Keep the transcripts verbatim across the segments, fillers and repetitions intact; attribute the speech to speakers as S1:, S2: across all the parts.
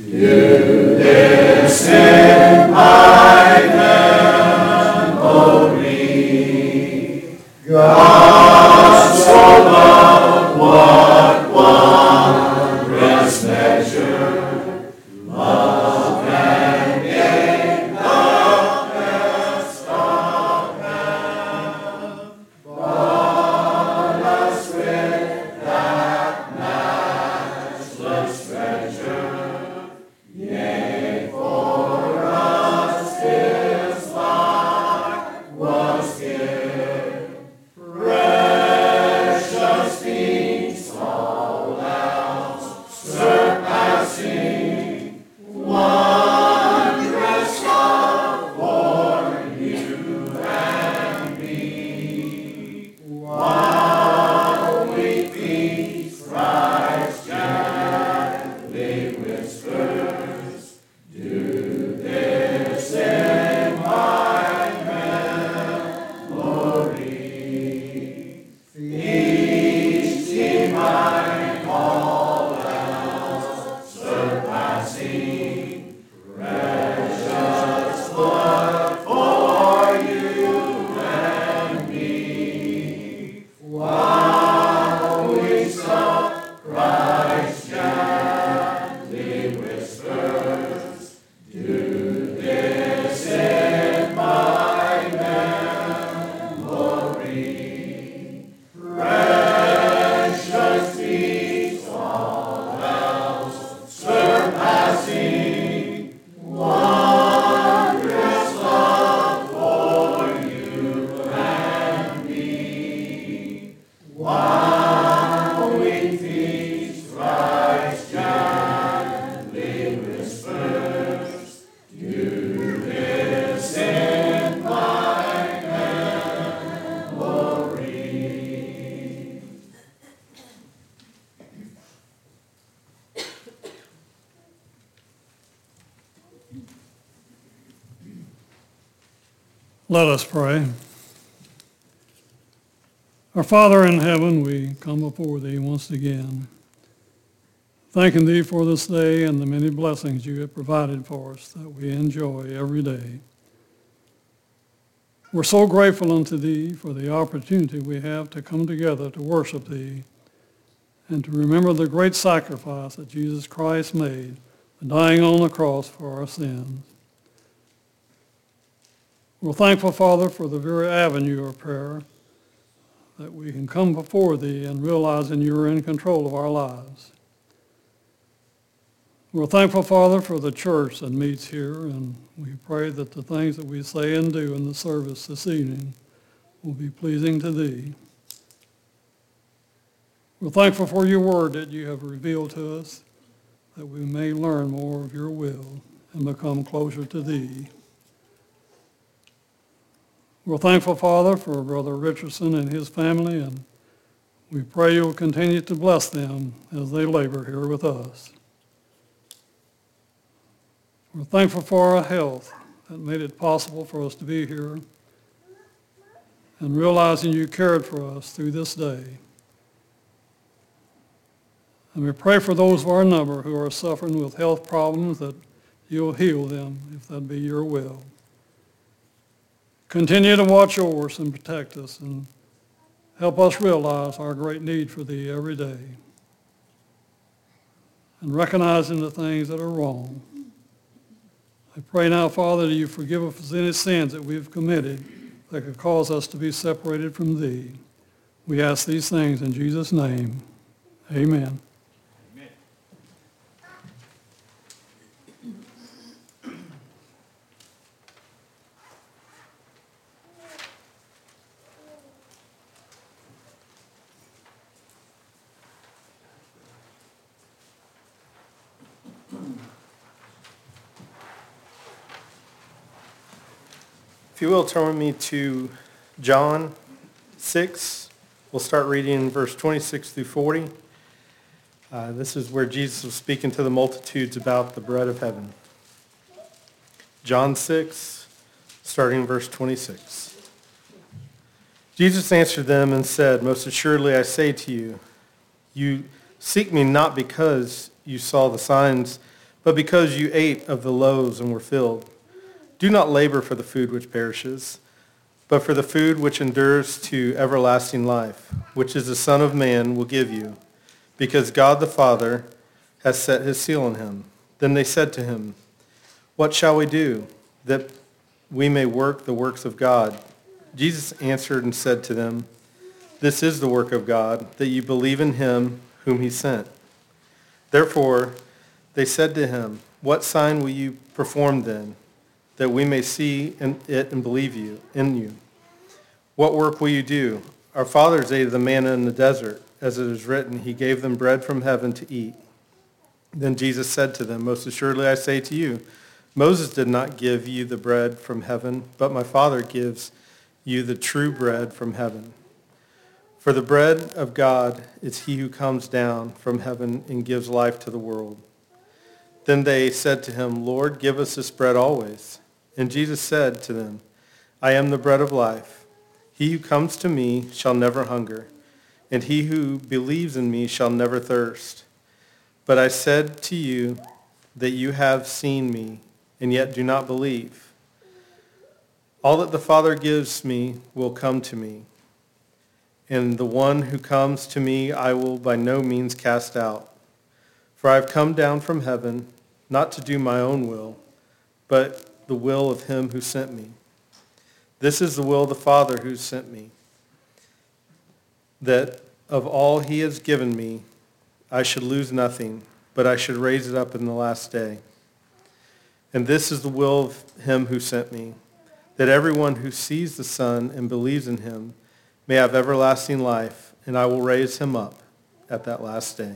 S1: Let us pray. Our Father in heaven, we come before thee once again, thanking thee for this day and the many blessings you have provided for us that we enjoy every day. We're so grateful unto thee for the opportunity we have to come together to worship thee and to remember the great sacrifice that Jesus Christ made, dying on the cross for our sins. We're thankful, Father, for the very avenue of prayer, that we can come before thee and realizing you're in control of our lives. We're thankful, Father, for the church that meets here, and we pray that the things that we say and do in the service this evening will be pleasing to thee. We're thankful for your word that you have revealed to us, that we may learn more of your will and become closer to thee. We're thankful, Father, for Brother Richardson and his family, and we pray you'll continue to bless them as they labor here with us. We're thankful for our health that made it possible for us to be here, and realizing you cared for us through this day. And we pray for those of our number who are suffering with health problems that you'll heal them if that be your will. Continue to watch over us and protect us and help us realize our great need for thee every day and recognizing the things that are wrong. I pray now, Father, that you forgive us any sins that we've committed that could cause us to be separated from thee. We ask these things in Jesus' name. Amen.
S2: If you will, turn with me to John six. We'll start reading in verse twenty-six through forty. Uh, this is where Jesus was speaking to the multitudes about the bread of heaven. John six, starting in verse twenty-six. Jesus answered them and said, "Most assuredly I say to you, you seek me not because you saw the signs but because you ate of the loaves and were filled. Do not labor for the food which perishes, but for the food which endures to everlasting life, which is the Son of Man will give you, because God the Father has set his seal on him. Then they said to him, what shall we do, that we may work the works of God? Jesus answered and said to them, this is the work of God, that you believe in him whom he sent. Therefore they said to him, what sign will you perform then, that we may see it and believe you in you? What work will you do? Our fathers ate of the manna in the desert, as it is written, he gave them bread from heaven to eat. Then Jesus said to them, most assuredly I say to you, Moses did not give you the bread from heaven, but my Father gives you the true bread from heaven. For the bread of God is he who comes down from heaven and gives life to the world. Then they said to him, Lord, give us this bread always. And Jesus said to them, I am the bread of life. He who comes to me shall never hunger, and he who believes in me shall never thirst. But I said to you that you have seen me, and yet do not believe. All that the Father gives me will come to me, and the one who comes to me I will by no means cast out. For I have come down from heaven, not to do my own will, but the will of him who sent me. This is the will of the Father who sent me, that of all he has given me, I should lose nothing, but I should raise it up in the last day. And this is the will of him who sent me, that everyone who sees the Son and believes in him may have everlasting life, and I will raise him up at that last day.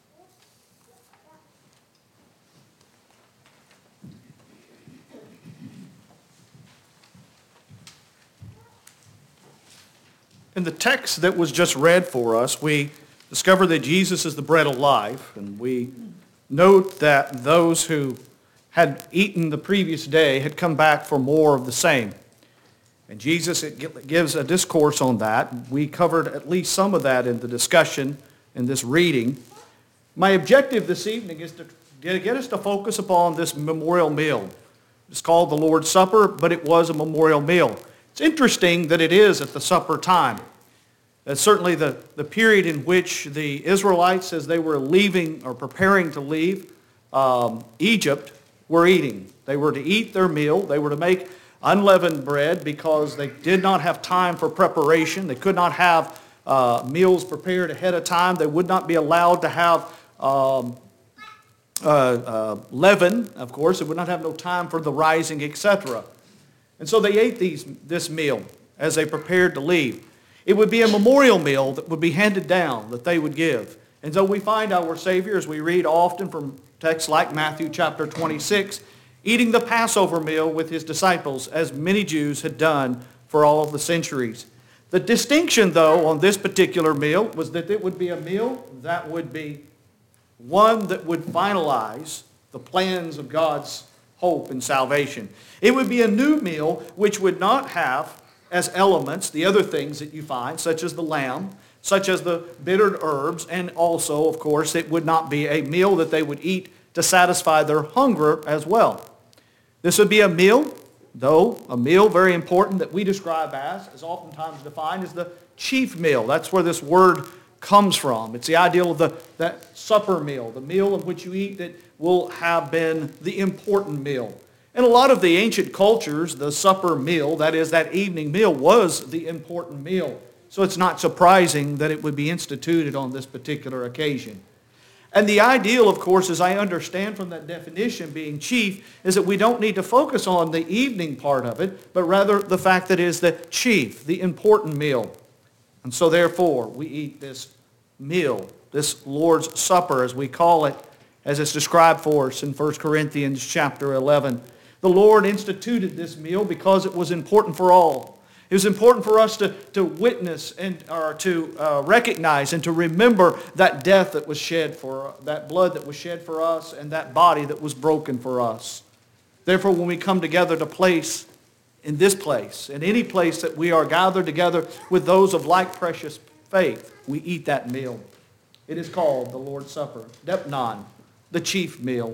S3: In the text that was just read for us, we discover that Jesus is the bread of life, and we note that those who had eaten the previous day had come back for more of the same. And Jesus it gives a discourse on that. We covered at least some of that in the discussion in this reading. My objective this evening is to get us to focus upon this memorial meal. It's called the Lord's Supper, but it was a memorial meal. It's interesting that it is at the supper time. That's certainly the, the period in which the Israelites, as they were leaving or preparing to leave um, Egypt, were eating. They were to eat their meal. They were to make unleavened bread because they did not have time for preparation. They could not have uh, meals prepared ahead of time. They would not be allowed to have um, uh, uh, leaven, of course. They would not have no time for the rising, et cetera. And so they ate these, this meal as they prepared to leave. It would be a memorial meal that would be handed down, that they would give. And so we find our Savior, as we read often from texts like Matthew chapter twenty-six, eating the Passover meal with his disciples, as many Jews had done for all of the centuries. The distinction, though, on this particular meal was that it would be a meal that would be one that would finalize the plans of God's hope and salvation. It would be a new meal which would not have as elements the other things that you find, such as the lamb, such as the bitter herbs, and also, of course, it would not be a meal that they would eat to satisfy their hunger as well. This would be a meal, though, a meal very important that we describe as, is oftentimes defined as the chief meal. That's where this word comes from. It's the ideal of the that supper meal, the meal in which you eat that will have been the important meal. In a lot of the ancient cultures, the supper meal, that is, that evening meal, was the important meal. So it's not surprising that it would be instituted on this particular occasion. And the ideal, of course, as I understand from that definition being chief, is that we don't need to focus on the evening part of it, but rather the fact that it is the chief, the important meal. And so therefore, we eat this meal, this Lord's Supper, as we call it, as it's described for us in First Corinthians chapter eleven. The Lord instituted this meal because it was important for all. It was important for us to, to witness and or to uh, recognize and to remember that death that was shed for, that blood that was shed for us, and that body that was broken for us. Therefore, when we come together to place in this place, in any place that we are gathered together with those of like precious faith, we eat that meal. It is called the Lord's Supper, Depnon, the chief meal.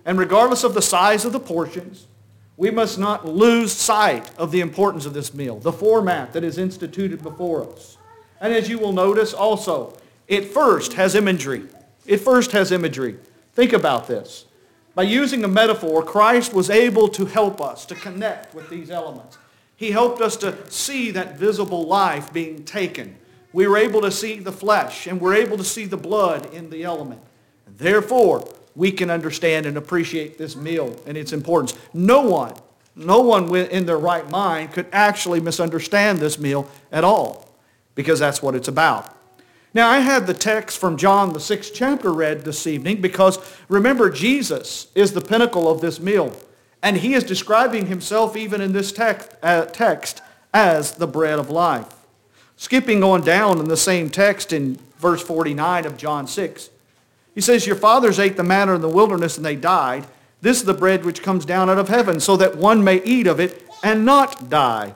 S3: And regardless of the size of the portions, we must not lose sight of the importance of this meal, the format that is instituted before us. And as you will notice also, it first has imagery. It first has imagery. Think about this. By using a metaphor, Christ was able to help us to connect with these elements. He helped us to see that visible life being taken. We were able to see the flesh, and we're able to see the blood in the element. Therefore, we can understand and appreciate this meal and its importance. No one, no one in their right mind could actually misunderstand this meal at all, because that's what it's about. Now, I had the text from John, the sixth chapter, read this evening because, remember, Jesus is the pinnacle of this meal. And he is describing himself, even in this text, uh, text, as the bread of life. Skipping on down in the same text in verse forty-nine of John six, he says, "Your fathers ate the manna in the wilderness and they died. This is the bread which comes down out of heaven, so that one may eat of it and not die.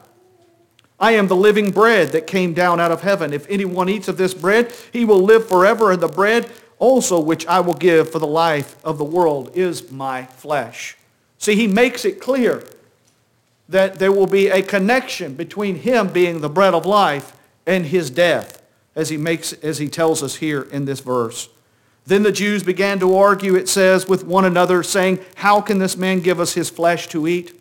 S3: I am the living bread that came down out of heaven. If anyone eats of this bread, he will live forever, and the bread also which I will give for the life of the world is my flesh." See, he makes it clear that there will be a connection between him being the bread of life and his death, as he makes, as he tells us here in this verse. Then the Jews began to argue, it says, with one another, saying, "How can this man give us his flesh to eat?"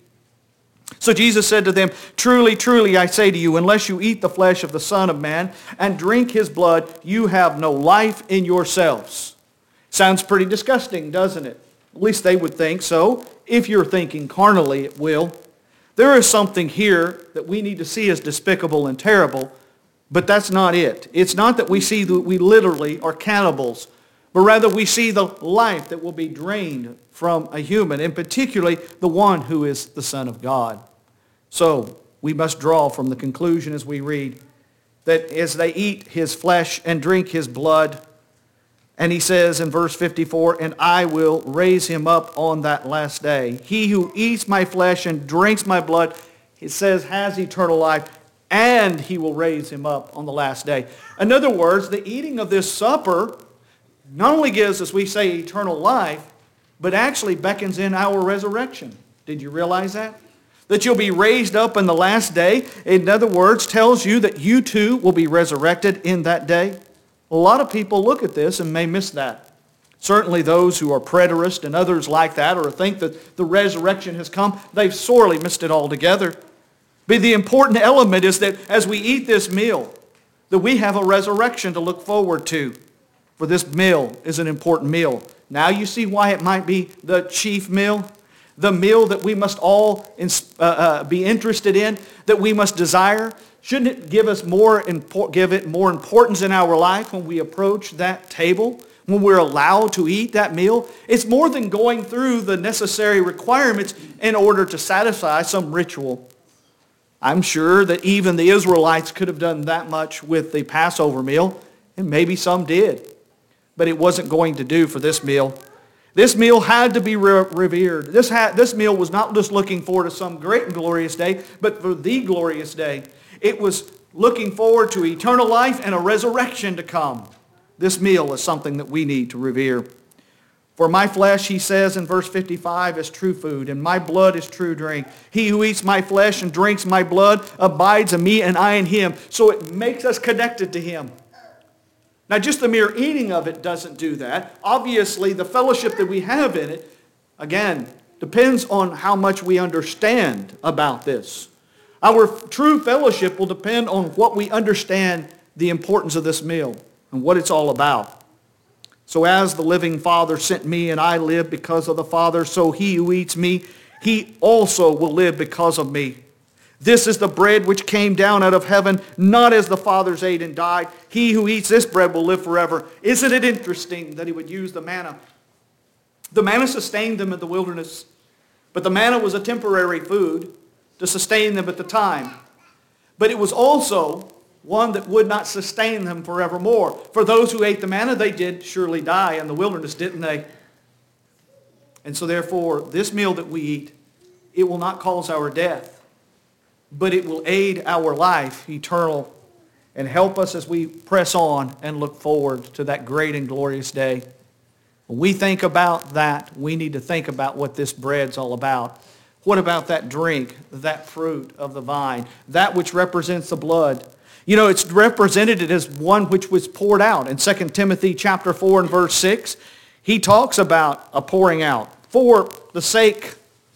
S3: So Jesus said to them, "Truly, truly, I say to you, unless you eat the flesh of the Son of Man and drink his blood, you have no life in yourselves." Sounds pretty disgusting, doesn't it? At least they would think so. If you're thinking carnally, it will. There is something here that we need to see as despicable and terrible, but that's not it. It's not that we see that we literally are cannibals, but rather we see the life that will be drained from a human, and particularly the one who is the Son of God. So we must draw from the conclusion as we read that as they eat his flesh and drink his blood, and he says in verse fifty-four, "And I will raise him up on that last day. He who eats my flesh and drinks my blood," it says, "has eternal life, and he will raise him up on the last day." In other words, the eating of this supper not only gives, as we say, eternal life, but actually beckons in our resurrection. Did you realize that? That you'll be raised up in the last day. In other words, tells you that you too will be resurrected in that day. A lot of people look at this and may miss that. Certainly those who are preterists and others like that, or think that the resurrection has come, they've sorely missed it altogether. But the important element is that as we eat this meal, that we have a resurrection to look forward to. For this meal is an important meal. Now you see why it might be the chief meal, the meal that we must all uh, uh, be interested in, that we must desire. Shouldn't it give us more impor- give it more importance in our life when we approach that table, when we're allowed to eat that meal? It's more than going through the necessary requirements in order to satisfy some ritual. I'm sure that even the Israelites could have done that much with the Passover meal, and maybe some did. But it wasn't going to do for this meal. This meal had to be re- revered. This, had, this meal was not just looking forward to some great and glorious day, but for the glorious day. It was looking forward to eternal life and a resurrection to come. This meal is something that we need to revere. "For my flesh," he says in verse fifty-five, "is true food, and my blood is true drink. He who eats my flesh and drinks my blood abides in me, and I in him." So it makes us connected to him. Now, just the mere eating of it doesn't do that. Obviously, the fellowship that we have in it, again, depends on how much we understand about this. Our true fellowship will depend on what we understand the importance of this meal and what it's all about. "So as the living Father sent me, and I live because of the Father, so he who eats me, he also will live because of me. This is the bread which came down out of heaven, not as the fathers ate and died. He who eats this bread will live forever." Isn't it interesting that he would use the manna? The manna sustained them in the wilderness, but the manna was a temporary food to sustain them at the time. But it was also one that would not sustain them forevermore. For those who ate the manna, they did surely die in the wilderness, didn't they? And so therefore, this meal that we eat, it will not cause our death, but it will aid our life eternal and help us as we press on and look forward to that great and glorious day. When we think about that, we need to think about what this bread's all about. What about that drink, that fruit of the vine, that which represents the blood? You know, it's represented as one which was poured out. In Second Timothy chapter four and verse six, he talks about a pouring out for the sake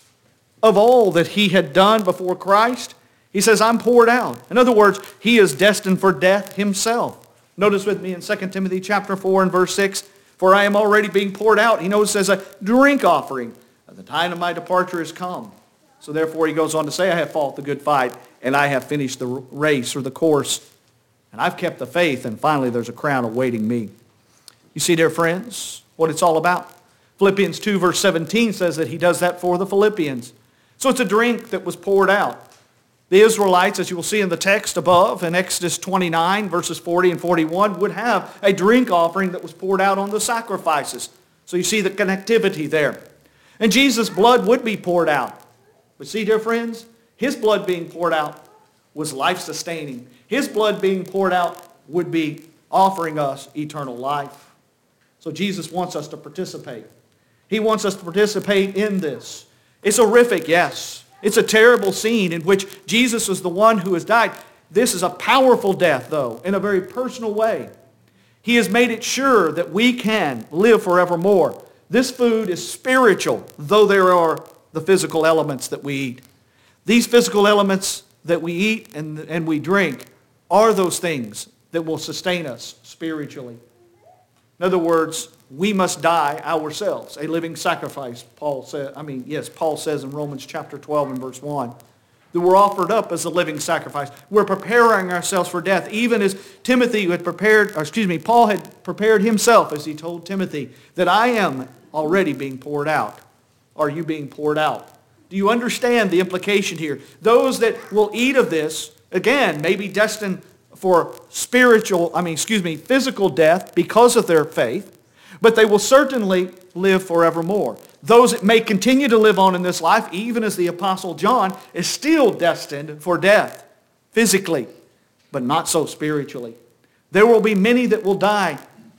S3: of all that he had done before Christ. He says, I'm poured out. In other words, he is destined for death himself. Notice with me in Second Timothy chapter four and verse six, for I am already being poured out. He knows as a drink offering. The time of my departure is come. So therefore he goes on to say, I have fought the good fight, and I have finished the race or the course, and I've kept the faith, and finally there's a crown awaiting me. You see, dear friends, what it's all about. Philippians two verse seventeen says that he does that for the Philippians. So it's a drink that was poured out. The Israelites, as you will see in the text above, in Exodus twenty-nine, verses forty and forty-one, would have a drink offering that was poured out on the sacrifices. So you see the connectivity there. And Jesus' blood would be poured out. But see, dear friends, his blood being poured out was life-sustaining. His blood being poured out would be offering us eternal life. So Jesus wants us to participate. He wants us to participate in this. It's horrific, yes. It's a terrible scene in which Jesus is the one who has died. This is a powerful death, though, in a very personal way. He has made it sure that we can live forevermore. This food is spiritual, though there are the physical elements that we eat. These physical elements that we eat and, and we drink are those things that will sustain us spiritually. In other words, we must die ourselves, a living sacrifice, Paul said. I mean, yes, Paul says in Romans chapter twelve and verse one, that we're offered up as a living sacrifice. We're preparing ourselves for death, even as Timothy had prepared, or excuse me, Paul had prepared himself as he told Timothy that I am already being poured out. Are you being poured out? Do you understand the implication here? Those that will eat of this, again, may be destined for spiritual, I mean, excuse me, physical death because of their faith, but they will certainly live forevermore. Those that may continue to live on in this life, even as the Apostle John, is still destined for death, physically, but not so spiritually. There will be many that will die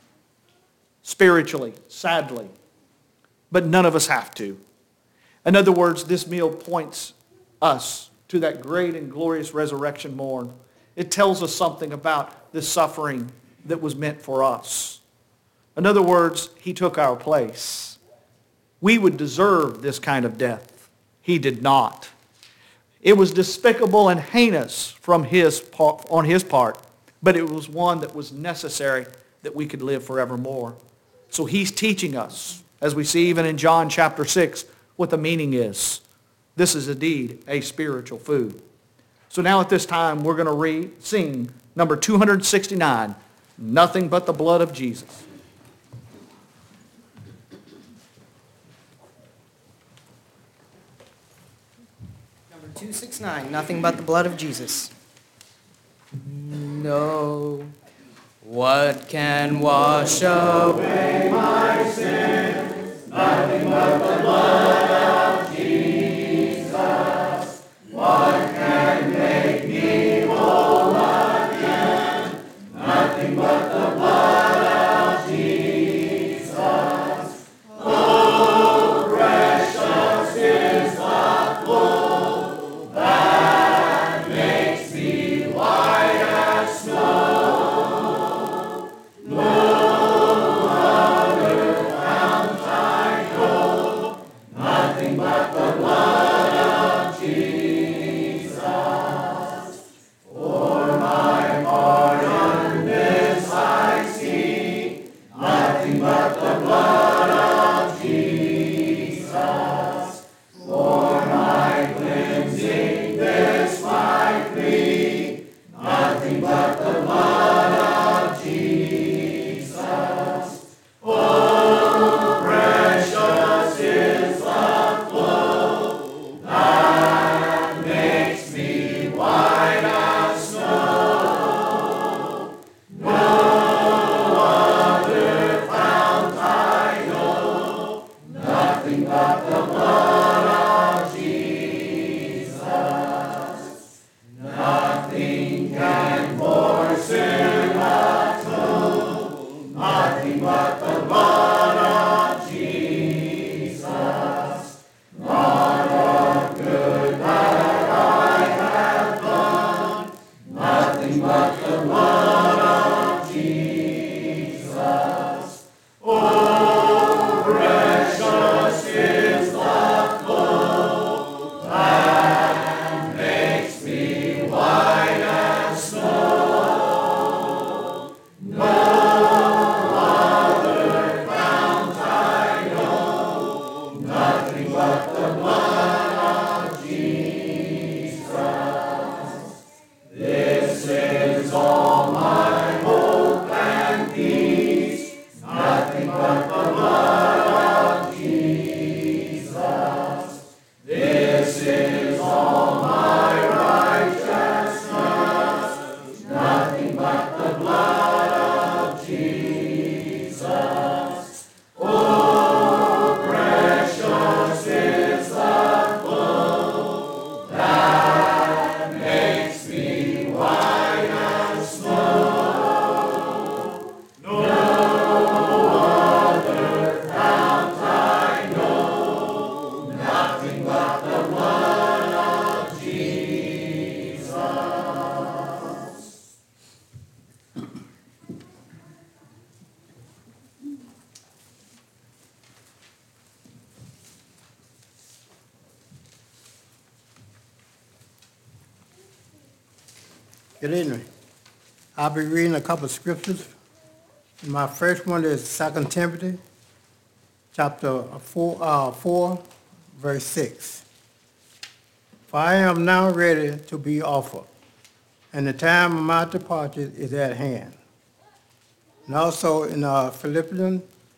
S3: spiritually, sadly, but none of us have to. In other words, this meal points us to that great and glorious resurrection morn. It tells us something about the suffering that was meant for us. In other words, he took our place. We would deserve this kind of death. He did not. It was despicable and heinous from his part, on his part, but it was one that was necessary that we could live forevermore. So he's teaching us, as we see even in John chapter six, what the meaning is. This is indeed a spiritual food. So now at this time, we're going to read, sing number two hundred sixty-nine, Nothing But the Blood of Jesus.
S4: Number two sixty-nine, Nothing But the Blood of Jesus. No. What can wash away my sins? Nothing but the blood of Jesus. What can make me whole again? Nothing but the blood of Jesus. Oh, precious is the flow that makes me white as snow. No other fount I know, nothing but the blood of Jesus. For my pardon this I
S5: Good evening. I'll be reading a couple of scriptures. My first one is Second Timothy, chapter four, uh, four, verse six. For I am now ready to be offered, and the time of my departure is at hand. And also in uh, Philippians,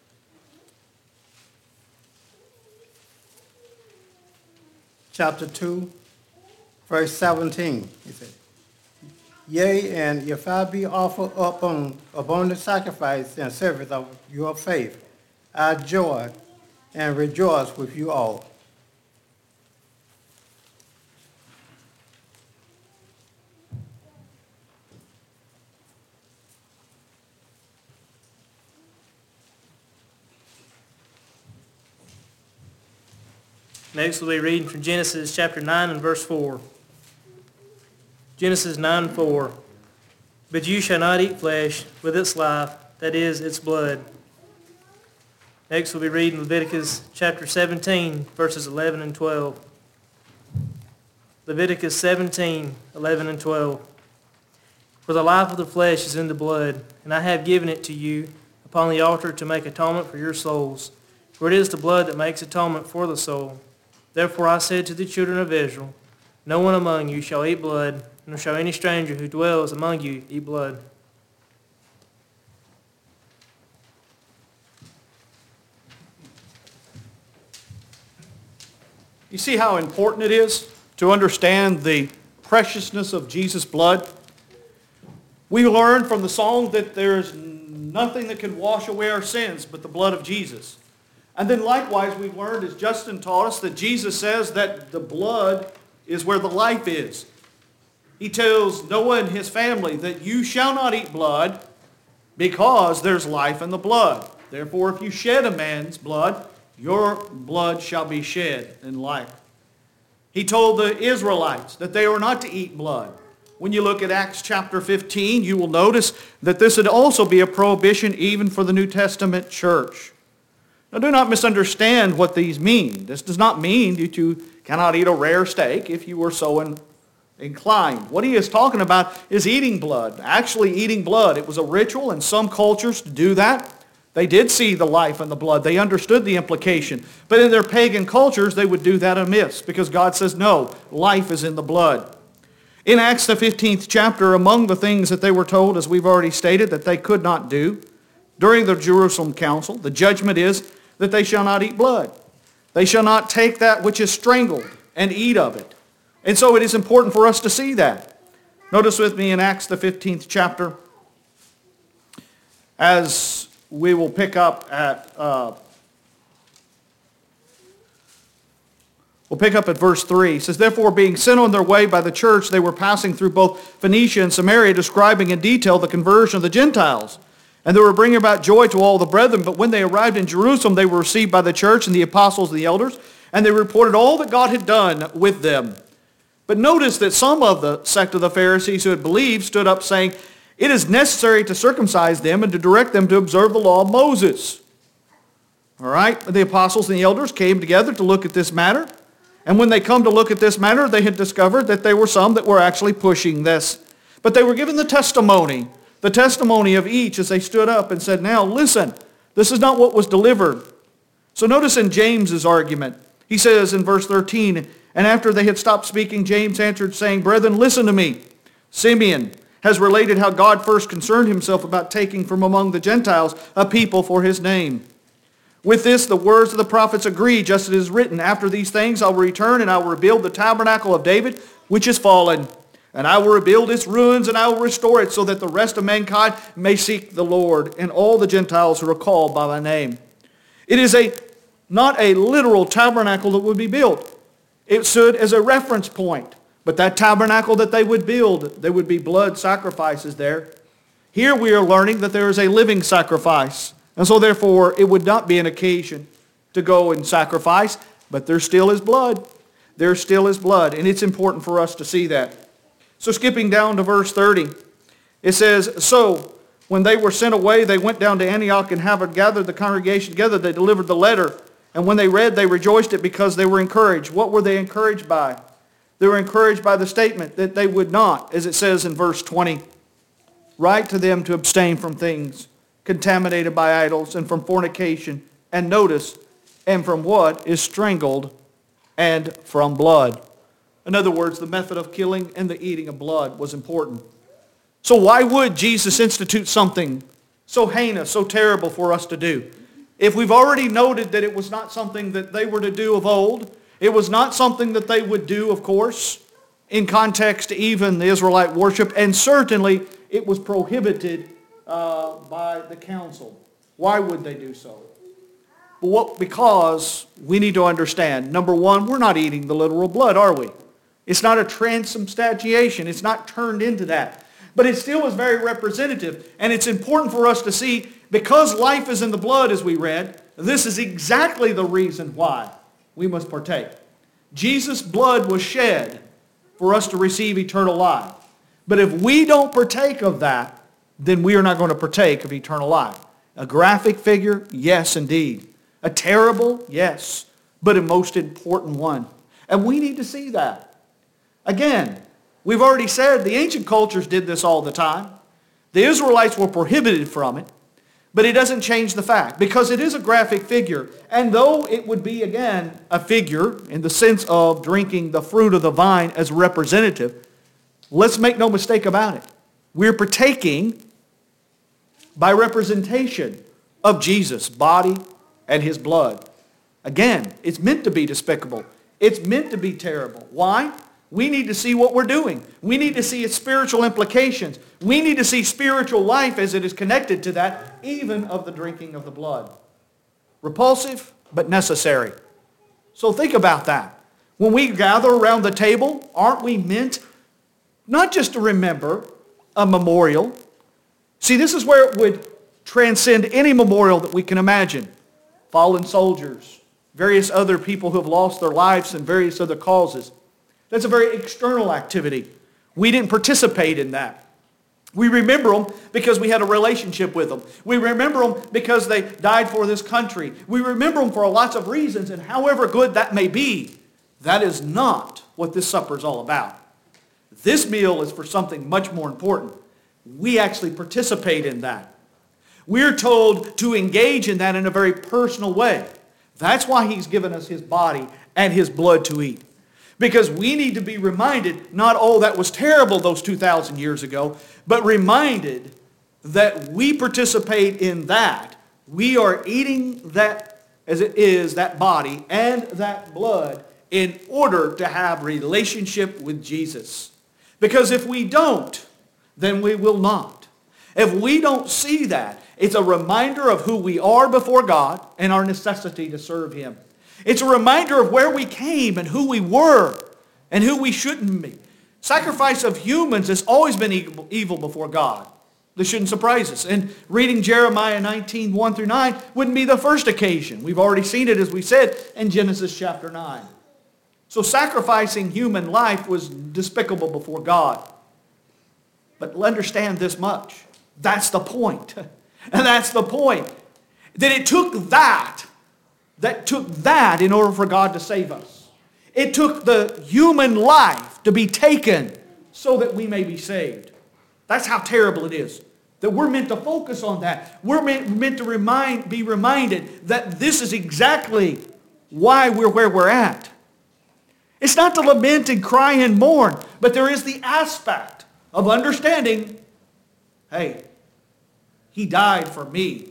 S5: chapter two, verse seventeen, he said, Yea, and if I be offered up on upon the sacrifice and service of your faith, I joy and rejoice with you all.
S6: Next, we'll be reading from Genesis chapter nine and verse four. Genesis nine four. But you shall not eat flesh with its life, that is, its blood. Next, we'll be reading Leviticus chapter seventeen, verses eleven and twelve. Leviticus seventeen, eleven and twelve. For the life of the flesh is in the blood, and I have given it to you upon the altar to make atonement for your souls. For it is the blood that makes atonement for the soul. Therefore I said to the children of Israel, no one among you shall eat blood, nor shall any stranger who dwells among you eat blood.
S3: You see how important it is to understand the preciousness of Jesus' blood? We learn from the song that there is nothing that can wash away our sins but the blood of Jesus. And then likewise we've learned, as Justin taught us, that Jesus says that the blood is where the life is. He tells Noah and his family that you shall not eat blood because there's life in the blood. Therefore, if you shed a man's blood, your blood shall be shed in life. He told the Israelites that they were not to eat blood. When you look at Acts chapter fifteen, you will notice that this would also be a prohibition even for the New Testament church. Now, do not misunderstand what these mean. This does not mean that you cannot eat a rare steak if you were so in, inclined. What he is talking about is eating blood, actually eating blood. It was a ritual in some cultures to do that. They did see the life in the blood. They understood the implication. But in their pagan cultures, they would do that amiss because God says, no, life is in the blood. In Acts the fifteenth chapter, among the things that they were told, as we've already stated, that they could not do, during the Jerusalem council, the judgment is that they shall not eat blood. They shall not take that which is strangled and eat of it. And so it is important for us to see that. Notice with me in Acts the fifteenth chapter, as we will pick up at, uh, we'll pick up at verse three. It says, therefore, being sent on their way by the church, they were passing through both Phoenicia and Samaria, describing in detail the conversion of the Gentiles. And they were bringing about joy to all the brethren. But when they arrived in Jerusalem, they were received by the church and the apostles and the elders, and they reported all that God had done with them. But notice that some of the sect of the Pharisees who had believed stood up saying, it is necessary to circumcise them and to direct them to observe the law of Moses. All right, the apostles and the elders came together to look at this matter. And when they come to look at this matter, they had discovered that there were some that were actually pushing this. But they were given the testimony. The testimony of each as they stood up and said, now listen, this is not what was delivered. So notice in James's argument, he says in verse thirteen, and after they had stopped speaking, James answered, saying, brethren, listen to me. Simeon has related how God first concerned himself about taking from among the Gentiles a people for his name. With this, the words of the prophets agree, just as it is written, after these things I will return, and I will rebuild the tabernacle of David, which is fallen. And I will rebuild its ruins, and I will restore it, so that the rest of mankind may seek the Lord, and all the Gentiles who are called by my name. It is a not a literal tabernacle that would be built. It stood as a reference point. But that tabernacle that they would build, there would be blood sacrifices there. Here we are learning that there is a living sacrifice. And so therefore, it would not be an occasion to go and sacrifice, but there still is blood. There still is blood, and it's important for us to see that. So skipping down to verse thirty, it says, so when they were sent away, they went down to Antioch and having gathered the congregation together, they delivered the letter. And when they read, they rejoiced it because they were encouraged. What were they encouraged by? They were encouraged by the statement that they would not, as it says in verse twenty, write to them to abstain from things contaminated by idols and from fornication, and notice, and from what is strangled, and from blood. In other words, the method of killing and the eating of blood was important. So why would Jesus institute something so heinous, so terrible for us to do? If we've already noted that it was not something that they were to do of old, it was not something that they would do, of course, in context to even the Israelite worship, and certainly it was prohibited uh, by the council. Why would they do so? Well, what, because we need to understand, number one, we're not eating the literal blood, are we? It's not a transubstantiation. It's not turned into that. But it still is very representative, and it's important for us to see, because life is in the blood, as we read, this is exactly the reason why we must partake. Jesus' blood was shed for us to receive eternal life. But if we don't partake of that, then we are not going to partake of eternal life. A graphic figure? Yes, indeed. A terrible? Yes. But a most important one. And we need to see that. Again, we've already said the ancient cultures did this all the time. The Israelites were prohibited from it. But it doesn't change the fact, because it is a graphic figure. And though it would be, again, a figure in the sense of drinking the fruit of the vine as representative, let's make no mistake about it. We're partaking by representation of Jesus' body and his blood. Again, it's meant to be despicable. It's meant to be terrible. Why? We need to see what we're doing. We need to see its spiritual implications. We need to see spiritual life as it is connected to that, even of the drinking of the blood. Repulsive, but necessary. So think about that. When we gather around the table, aren't we meant not just to remember a memorial? See, this is where it would transcend any memorial that we can imagine. Fallen soldiers, various other people who have lost their lives and various other causes. That's a very external activity. We didn't participate in that. We remember them because we had a relationship with them. We remember them because they died for this country. We remember them for lots of reasons, and however good that may be, that is not what this supper is all about. This meal is for something much more important. We actually participate in that. We're told to engage in that in a very personal way. That's why he's given us his body and his blood to eat. Because we need to be reminded, not, oh, that was terrible those two thousand years ago, but reminded that we participate in that. We are eating that, as it is, that body and that blood in order to have relationship with Jesus. Because if we don't, then we will not. If we don't see that, it's a reminder of who we are before God and our necessity to serve him. It's a reminder of where we came and who we were and who we shouldn't be. Sacrifice of humans has always been evil, evil before God. This shouldn't surprise us. And reading Jeremiah nineteen, one through nine wouldn't be the first occasion. We've already seen it, as we said, in Genesis chapter nine. So sacrificing human life was despicable before God. But understand this much. That's the point. And that's the point. That it took that That took that in order for God to save us. It took the human life to be taken so that we may be saved. That's how terrible it is. That we're meant to focus on that. We're meant, meant to remind, be reminded that this is exactly why we're where we're at. It's not to lament and cry and mourn, but there is the aspect of understanding, hey, he died for me.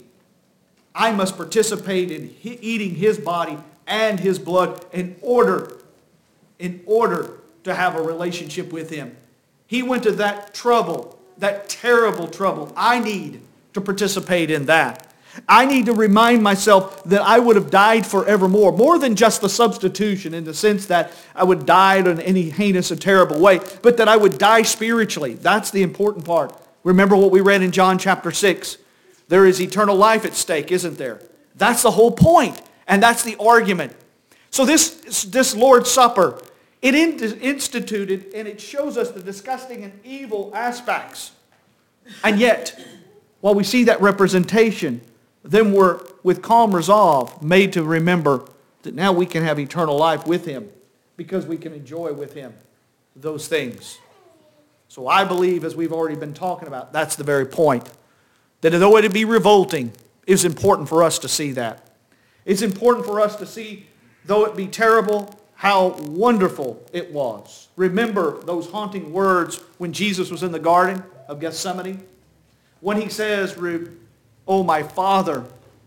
S3: I must participate in eating his body and his blood in order, in order to have a relationship with him. He went to that trouble, that terrible trouble. I need to participate in that. I need to remind myself that I would have died forevermore, more than just the substitution in the sense that I would die in any heinous and terrible way, but that I would die spiritually. That's the important part. Remember what we read in John chapter six. There is eternal life at stake, isn't there? That's the whole point, and that's the argument. So this, this Lord's Supper, it instituted, and it shows us the disgusting and evil aspects. And yet, while we see that representation, then we're, with calm resolve, made to remember that now we can have eternal life with him because we can enjoy with him. those things. So I believe, as we've already been talking about, that's the very point. That though it be revolting, it's important for us to see that. It's important for us to see, though it be terrible, how wonderful it was. Remember those haunting words when Jesus was in the Garden of Gethsemane? When he says, "Oh, my Father,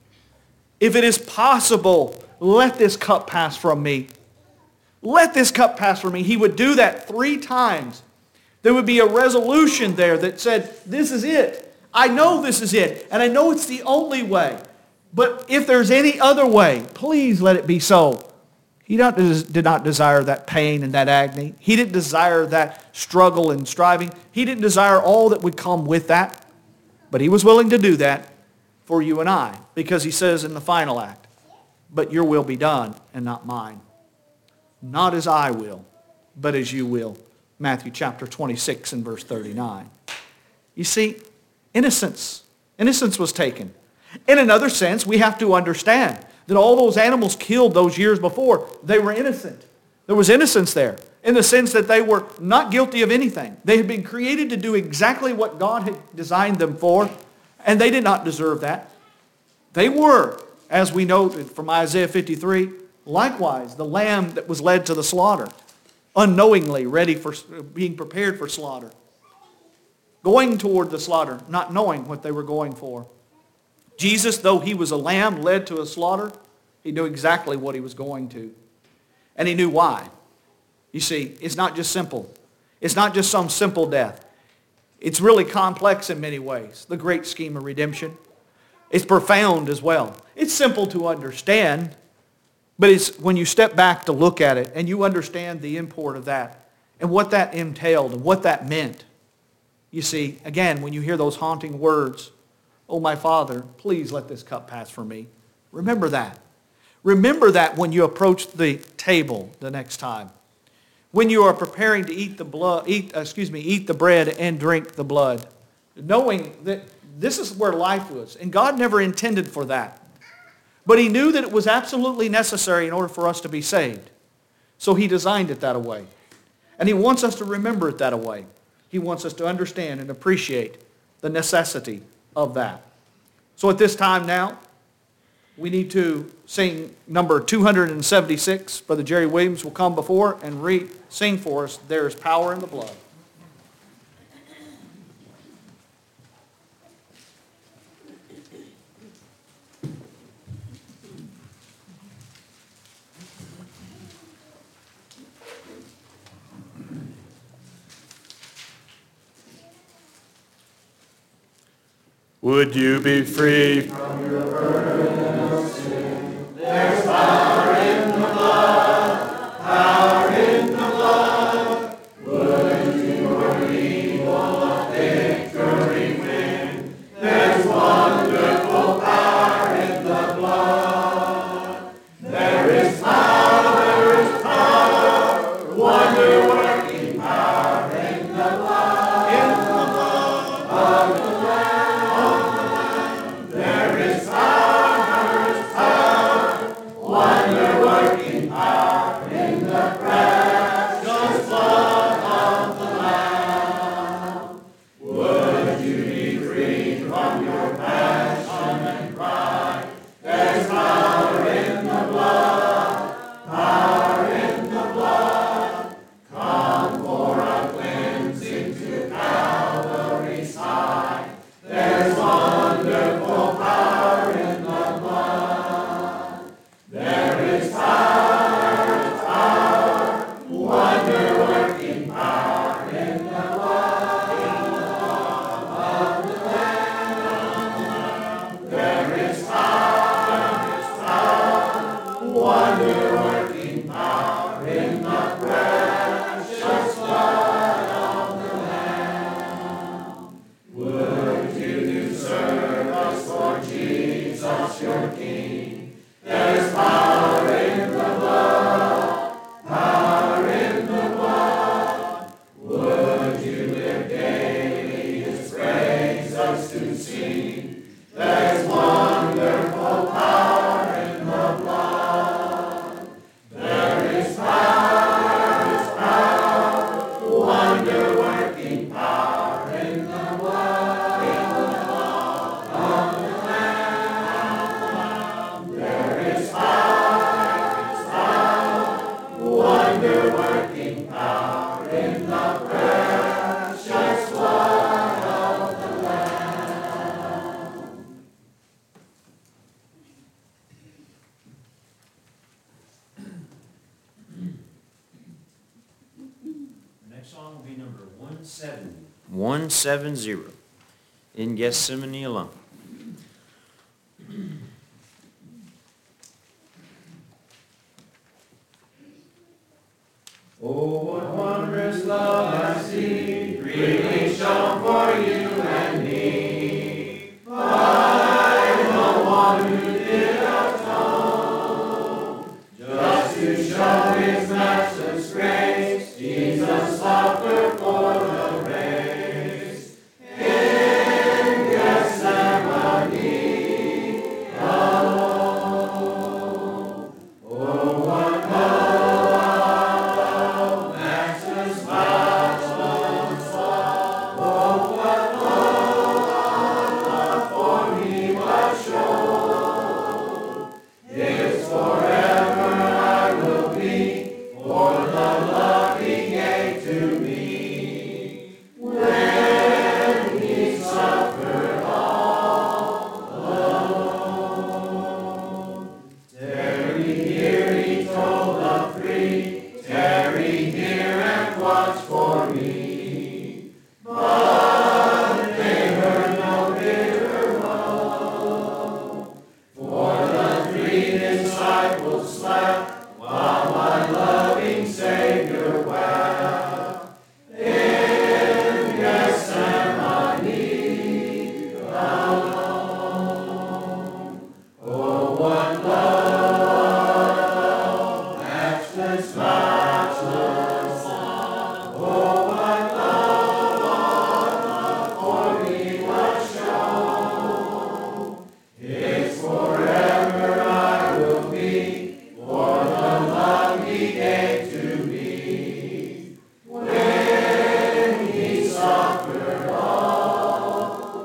S3: if it is possible, let this cup pass from me. Let this cup pass from me." He would do that three times. There would be a resolution there that said, this is it. I know this is it, and I know it's the only way. But if there's any other way, please let it be so. He not, did not desire that pain and that agony. He didn't desire that struggle and striving. He didn't desire all that would come with that. But he was willing to do that for you and I, because he says in the final act, "But your will be done and not mine. Not as I will, but as you will." Matthew chapter twenty-six and verse thirty-nine. You see, innocence. Innocence was taken. In another sense, we have to understand that all those animals killed those years before, they were innocent. There was innocence there, in the sense that they were not guilty of anything. They had been created to do exactly what God had designed them for, and they did not deserve that. They were, as we noted from Isaiah fifty-three, likewise the lamb that was led to the slaughter, unknowingly ready for being prepared for slaughter, going toward the slaughter, not knowing what they were going for. Jesus, though he was a lamb led to a slaughter, he knew exactly what he was going to. And he knew why. You see, it's not just simple. It's not just some simple death. It's really complex in many ways, the great scheme of redemption. It's profound as well. It's simple to understand, but it's when you step back to look at it and you understand the import of that and what that entailed and what that meant. You see, again, when you hear those haunting words, "Oh, my Father, please let this cup pass from me." Remember that. Remember that when you approach the table the next time. When you are preparing to eat the blood, eat, excuse me, eat the bread and drink the blood. Knowing that this is where life was. And God never intended for that. But he knew that it was absolutely necessary in order for us to be saved. So he designed it that way. And he wants us to remember it that way. He wants us to understand and appreciate the necessity of that. So at this time now, we need to sing number two hundred seventy-six. Brother Jerry Williams will come before and read, sing for us, "There is Power in the Blood."
S7: Would you be free from your burden of sin? There's power in the blood, power in the blood. Would your evil a victory win? There's wonderful power in the blood. There is power, there is power, wonder-working power in the blood, in the blood of the
S8: song will be number one seventy. one seventy. In Gethsemane Alone. Oh, what wondrous love I see, freely shown for you and me. By the one who did atone, just to show his matchless grace, Jesus suffered for the race. In Gethsemane alone. Oh, what love, matchless, matchless love. Oh, what love for me was shown. His forever I will be, for the love he gave to me. When he suffered all alone. Tarry here, he told the three, tarry here and watch for me. But they heard no bitter woe, for the three disciples slept, while my loving Savior wept. In Gethsemane alone. Oh, what love, matchless, matchless love. Oh, what love, love for me was shown. His forever I will be, for the love he gave to me. When he suffered all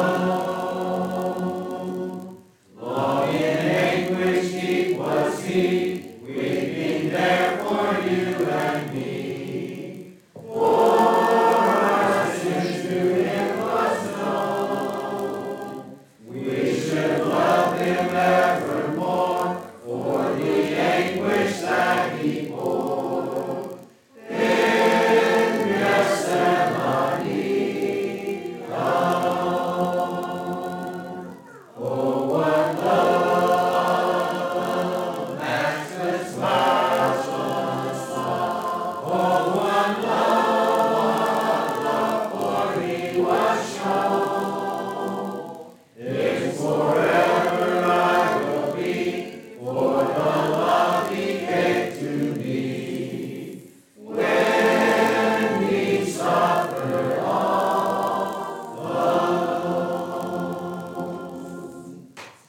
S8: alone. Long in anguish deep was he, weeping there for you and me. For our sins to him was known. We should love him evermore, for the anguish that he bore. In Gethsemane alone. Oh, what love, matchless, matchless love. Oh, what love, love for me was shown. His forever I will be, for the love he gave to me. When he suffered all alone.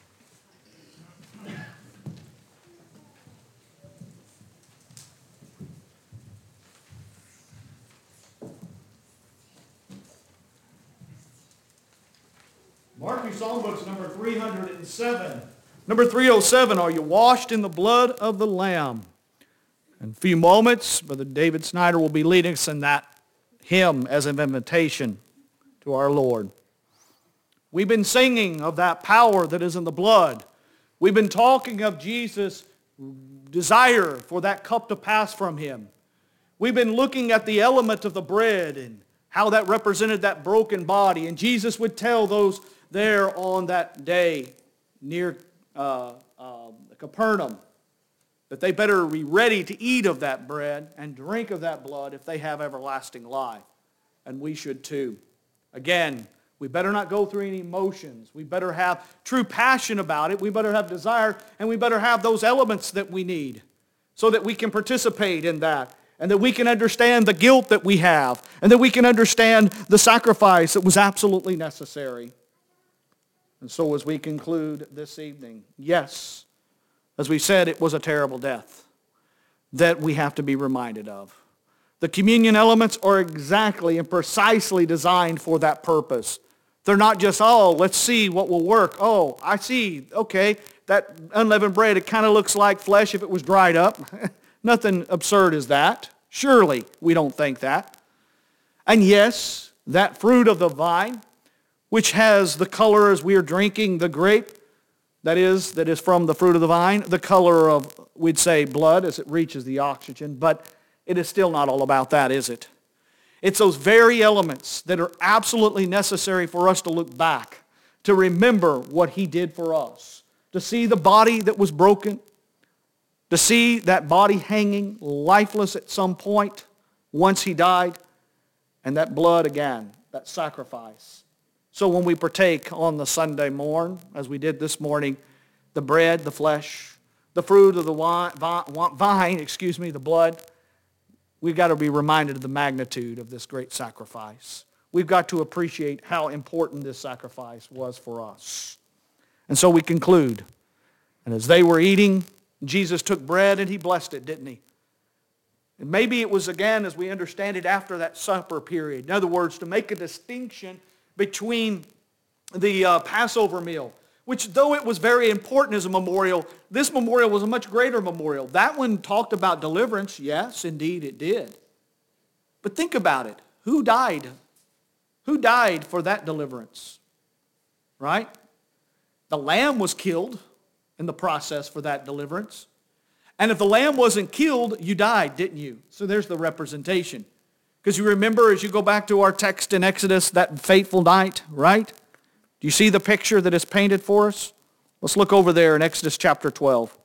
S3: Mark your songbooks, number three hundred seven. Number three oh seven, Are You Washed in the Blood of the Lamb? In a few moments, Brother David Snyder will be leading us in that hymn as an invitation to our Lord. We've been singing of that power that is in the blood. We've been talking of Jesus' desire for that cup to pass from him. We've been looking at the element of the bread and how that represented that broken body. And Jesus would tell those there on that day near uh, uh, Capernaum that they better be ready to eat of that bread and drink of that blood if they have everlasting life. And we should too. Again, we better not go through any emotions. We better have true passion about it. We better have desire, and we better have those elements that we need so that we can participate in that, and that we can understand the guilt that we have, and that we can understand the sacrifice that was absolutely necessary. And so as we conclude this evening, yes, as we said, it was a terrible death that we have to be reminded of. The communion elements are exactly and precisely designed for that purpose. They're not just, oh, let's see what will work. Oh, I see, okay, that unleavened bread, it kind of looks like flesh if it was dried up. Nothing absurd as that. Surely we don't think that. And yes, that fruit of the vine, which has the color as we are drinking the grape, that is, that is from the fruit of the vine, the color of, we'd say, blood as it reaches the oxygen, but it is still not all about that, is it? It's those very elements that are absolutely necessary for us to look back, to remember what he did for us, to see the body that was broken, to see that body hanging lifeless at some point once he died, and that blood again, that sacrifice. So when we partake on the Sunday morn, as we did this morning, the bread, the flesh, the fruit of the wine, vine, excuse me, the blood, we've got to be reminded of the magnitude of this great sacrifice. We've got to appreciate how important this sacrifice was for us. And so we conclude. And as they were eating, Jesus took bread and he blessed it, didn't he? And maybe it was, again, as we understand it, after that supper period. In other words, to make a distinction between the uh, Passover meal, which though it was very important as a memorial, this memorial was a much greater memorial. That one talked about deliverance. Yes, indeed it did. But think about it. Who died? Who died for that deliverance? Right? The lamb was killed in the process for that deliverance. And if the lamb wasn't killed, you died, didn't you? So there's the representation. Because you remember, as you go back to our text in Exodus, that fateful night, right? Do you see the picture that is painted for us? Let's look over there in Exodus chapter twelve.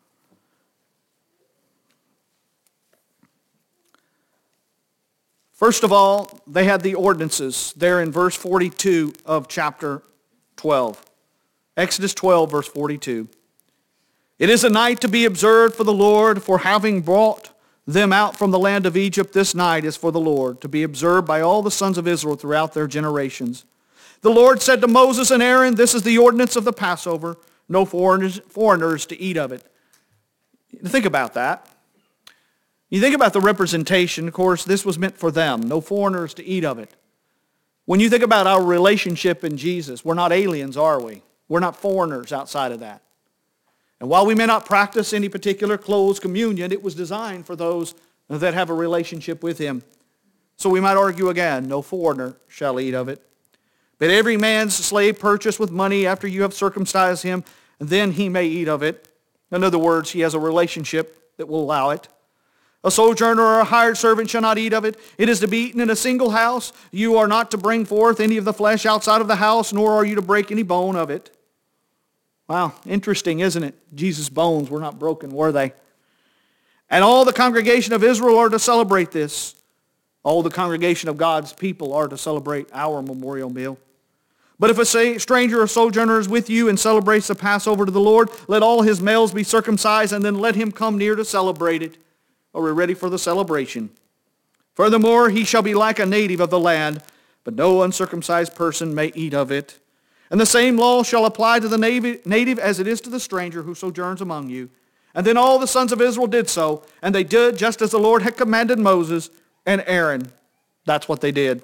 S3: First of all, they had the ordinances there in verse forty-two of chapter twelve. Exodus twelve, verse forty-two. It is a night to be observed for the Lord, for having brought them out from the land of Egypt, this night is for the Lord, to be observed by all the sons of Israel throughout their generations. The Lord said to Moses and Aaron, this is the ordinance of the Passover, no foreigners, foreigners to eat of it. Think about that. You think about the representation, of course, this was meant for them, no foreigners to eat of it. When you think about our relationship in Jesus, we're not aliens, are we? We're not foreigners outside of that. And while we may not practice any particular closed communion, it was designed for those that have a relationship with him. So we might argue again, no foreigner shall eat of it. But every man's slave purchased with money after you have circumcised him, then he may eat of it. In other words, he has a relationship that will allow it. A sojourner or a hired servant shall not eat of it. It is to be eaten in a single house. You are not to bring forth any of the flesh outside of the house, nor are you to break any bone of it. Wow, interesting, isn't it? Jesus' bones were not broken, were they? And all the congregation of Israel are to celebrate this. All the congregation of God's people are to celebrate our memorial meal. But if a stranger or sojourner is with you and celebrates the Passover to the Lord, let all his males be circumcised, and then let him come near to celebrate it. Are we ready for the celebration? Furthermore, he shall be like a native of the land, but no uncircumcised person may eat of it. And the same law shall apply to the native as it is to the stranger who sojourns among you. And then all the sons of Israel did so, and they did just as the Lord had commanded Moses and Aaron. That's what they did.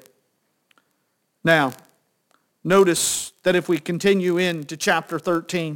S3: Now, notice that if we continue into chapter thirteen,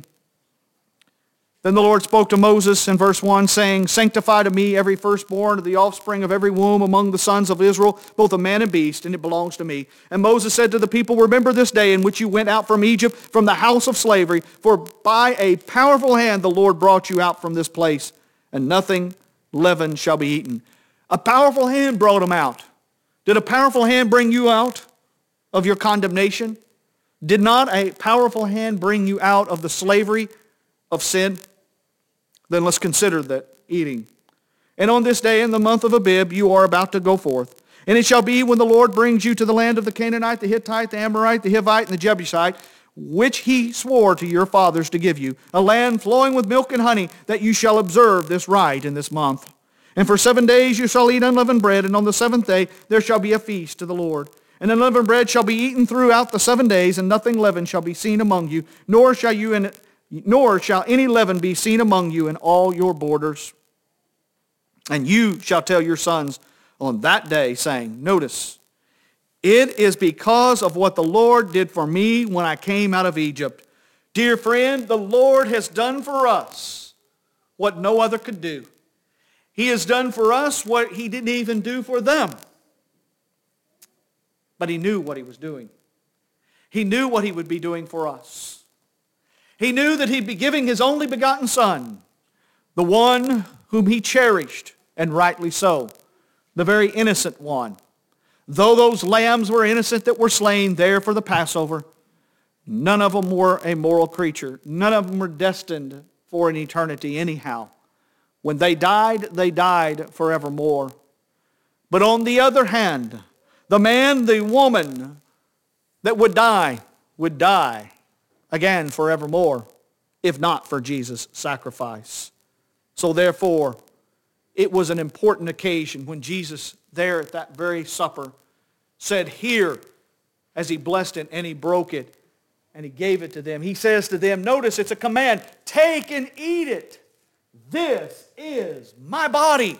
S3: then the Lord spoke to Moses in verse one, saying, sanctify to me every firstborn of the offspring of every womb among the sons of Israel, both of man and beast, and it belongs to me. And Moses said to the people, remember this day in which you went out from Egypt, from the house of slavery, for by a powerful hand the Lord brought you out from this place, and nothing leavened shall be eaten. A powerful hand brought them out. Did a powerful hand bring you out of your condemnation? Did not a powerful hand bring you out of the slavery of sin? Then let's consider that eating. And on this day in the month of Abib you are about to go forth. And it shall be when the Lord brings you to the land of the Canaanite, the Hittite, the Amorite, the Hivite, and the Jebusite, which he swore to your fathers to give you, a land flowing with milk and honey, that you shall observe this rite in this month. And for seven days you shall eat unleavened bread, and on the seventh day there shall be a feast to the Lord. And unleavened bread shall be eaten throughout the seven days, and nothing leavened shall be seen among you, nor shall you in it Nor shall any leaven be seen among you in all your borders. And you shall tell your sons on that day, saying, notice, it is because of what the Lord did for me when I came out of Egypt. Dear friend, the Lord has done for us what no other could do. He has done for us what he didn't even do for them. But he knew what he was doing. He knew what he would be doing for us. He knew that he'd be giving his only begotten Son, the one whom he cherished, and rightly so, the very innocent one, Though those lambs were innocent that were slain there for the Passover, none of them were a moral creature. None of them were destined for an eternity anyhow. When they died, they died forevermore. But on the other hand, the man, the woman that would die, would die again forevermore, if not for Jesus' sacrifice. So therefore, it was an important occasion when Jesus, there at that very supper, said, "Here," as he blessed it and he broke it and he gave it to them. He says to them, notice it's a command, "Take and eat it. This is my body."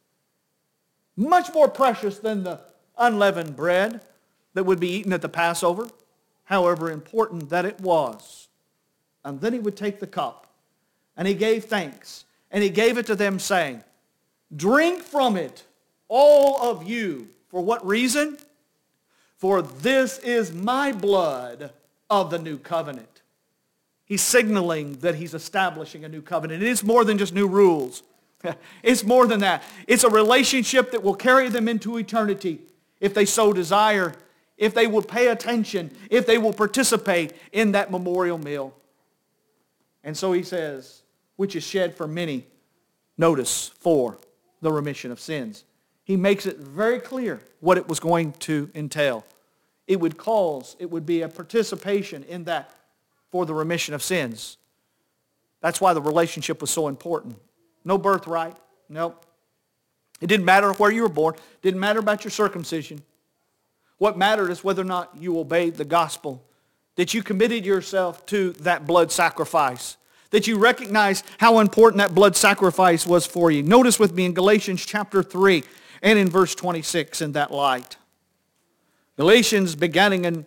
S3: Much more precious than the unleavened bread that would be eaten at the Passover, however important that it was. And then he would take the cup, and he gave thanks, and he gave it to them, saying, "Drink from it, all of you." For what reason? "For this is my blood of the new covenant." He's signaling that he's establishing a new covenant. It is more than just new rules. It's more than that. It's a relationship that will carry them into eternity if they so desire, if they will pay attention, if they will participate in that memorial meal. And so he says, which is shed for many, notice, for the remission of sins. He makes it very clear what it was going to entail. It would cause, it would be a participation in that for the remission of sins. That's why the relationship was so important. No birthright. Nope. It didn't matter where you were born. It didn't matter about your circumcision. What mattered is whether or not you obeyed the gospel, that you committed yourself to that blood sacrifice, that you recognized how important that blood sacrifice was for you. Notice with me in Galatians chapter three and in verse twenty-six in that light. Galatians beginning in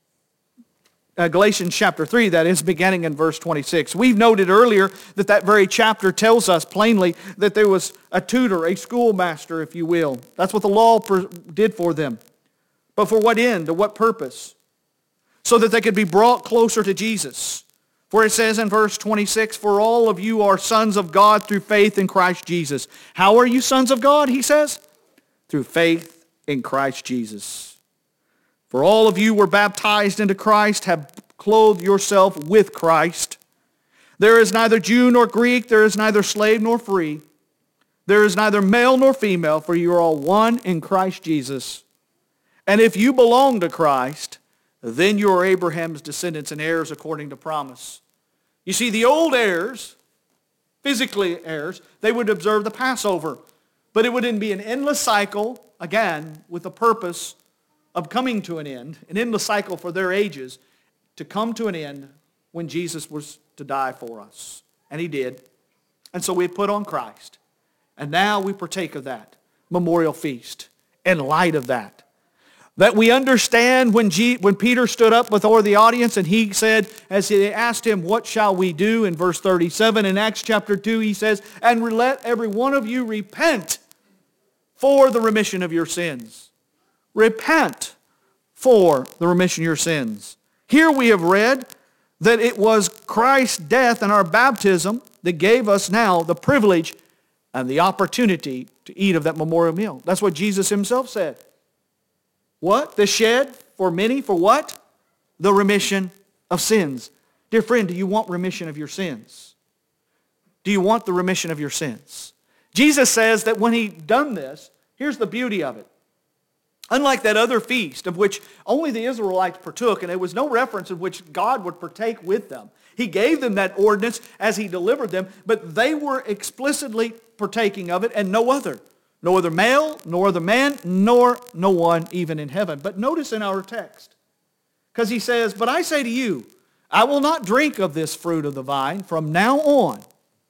S3: Uh, Galatians chapter three, that is, beginning in verse twenty-six. We've noted earlier that that very chapter tells us plainly that there was a tutor, a schoolmaster, if you will. That's what the law per- did for them. But for what end? To what purpose? So that they could be brought closer to Jesus. For it says in verse twenty-six, "For all of you are sons of God through faith in Christ Jesus." How are you sons of God, he says? Through faith in Christ Jesus. "For all of you were baptized into Christ, have clothed yourself with Christ. There is neither Jew nor Greek, there is neither slave nor free. There is neither male nor female, for you are all one in Christ Jesus. And if you belong to Christ, then you are Abraham's descendants and heirs according to promise." You see, the old heirs, physically heirs, they would observe the Passover. But it wouldn't be an endless cycle, again, with the purpose of coming to an end, an endless cycle for their ages, to come to an end when Jesus was to die for us. And he did. And so we put on Christ. And now we partake of that memorial feast in light of that. That we understand when, G- when Peter stood up before the audience and he said, as they asked him, "What shall we do?" in verse thirty-seven, in Acts chapter two, he says, "And let every one of you repent for the remission of your sins." Repent for the remission of your sins. Here we have read that it was Christ's death and our baptism that gave us now the privilege and the opportunity to eat of that memorial meal. That's what Jesus himself said. What? The shed for many, for what? The remission of sins. Dear friend, do you want remission of your sins? Do you want the remission of your sins? Jesus says that when he done this, here's the beauty of it. Unlike that other feast of which only the Israelites partook, and there was no reference in which God would partake with them. He gave them that ordinance as he delivered them, but they were explicitly partaking of it and no other. No other male, nor other man, nor no one even in heaven. But notice in our text, because he says, "But I say to you, I will not drink of this fruit of the vine from now on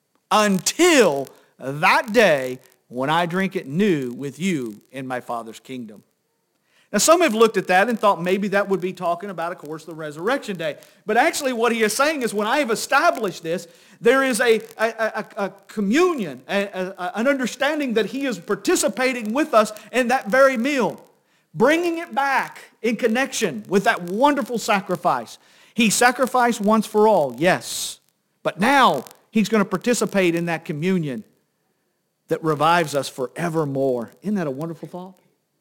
S3: until that day when I drink it new with you in my Father's kingdom." Now some have looked at that and thought maybe that would be talking about, of course, the resurrection day. But actually what he is saying is when I have established this, there is a, a, a, a communion, a, a, an understanding that he is participating with us in that very meal, bringing it back in connection with that wonderful sacrifice. He sacrificed once for all, yes. But now he's going to participate in that communion that revives us forevermore. Isn't that a wonderful thought?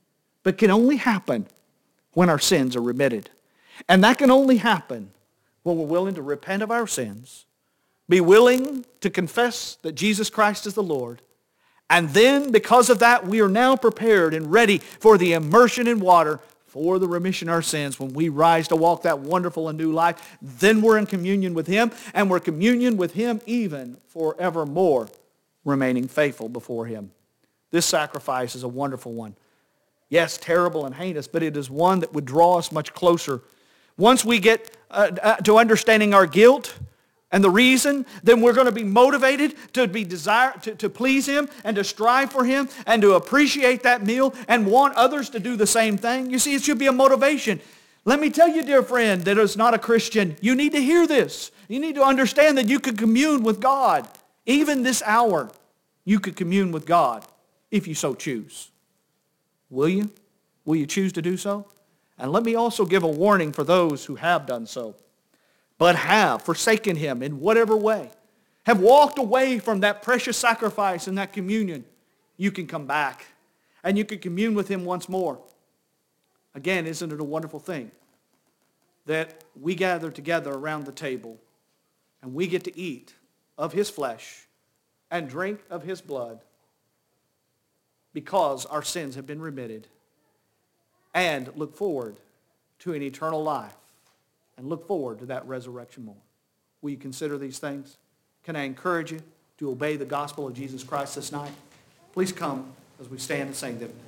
S3: but can only happen when our sins are remitted. And that can only happen when we're willing to repent of our sins, be willing to confess that Jesus Christ is the Lord, and then because of that we are now prepared and ready for the immersion in water for the remission of our sins. When we rise to walk that wonderful and new life, then we're in communion with Him, and we're in communion with Him even forevermore, remaining faithful before Him. This sacrifice is a wonderful one. Yes, terrible and heinous, but it is one that would draw us much closer. Once we get uh, uh, to understanding our guilt and the reason, then we're going to be motivated to be desire to, to please Him and to strive for Him and to appreciate that meal and want others to do the same thing. You see, it should be a motivation. Let me tell you, dear friend, that is not a Christian, you need to hear this. You need to understand that you can commune with God. Even this hour, you could commune with God if you so choose. Will you? Will you choose to do so? And let me also give a warning for those who have done so, but have forsaken Him in whatever way, have walked away from that precious sacrifice and that communion. You can come back and you can commune with Him once more. Again, isn't it a wonderful thing that we gather together around the table and we get to eat of His flesh and drink of His blood because our sins have been remitted, and look forward to an eternal life and look forward to that resurrection more. Will you consider these things? Can I encourage you to obey the gospel of Jesus Christ this night? Please come as we stand and sing them.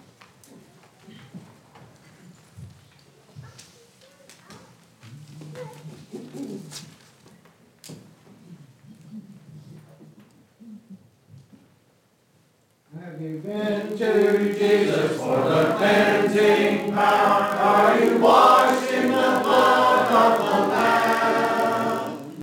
S8: Have you been to Jesus for the cleansing power? Are you washed?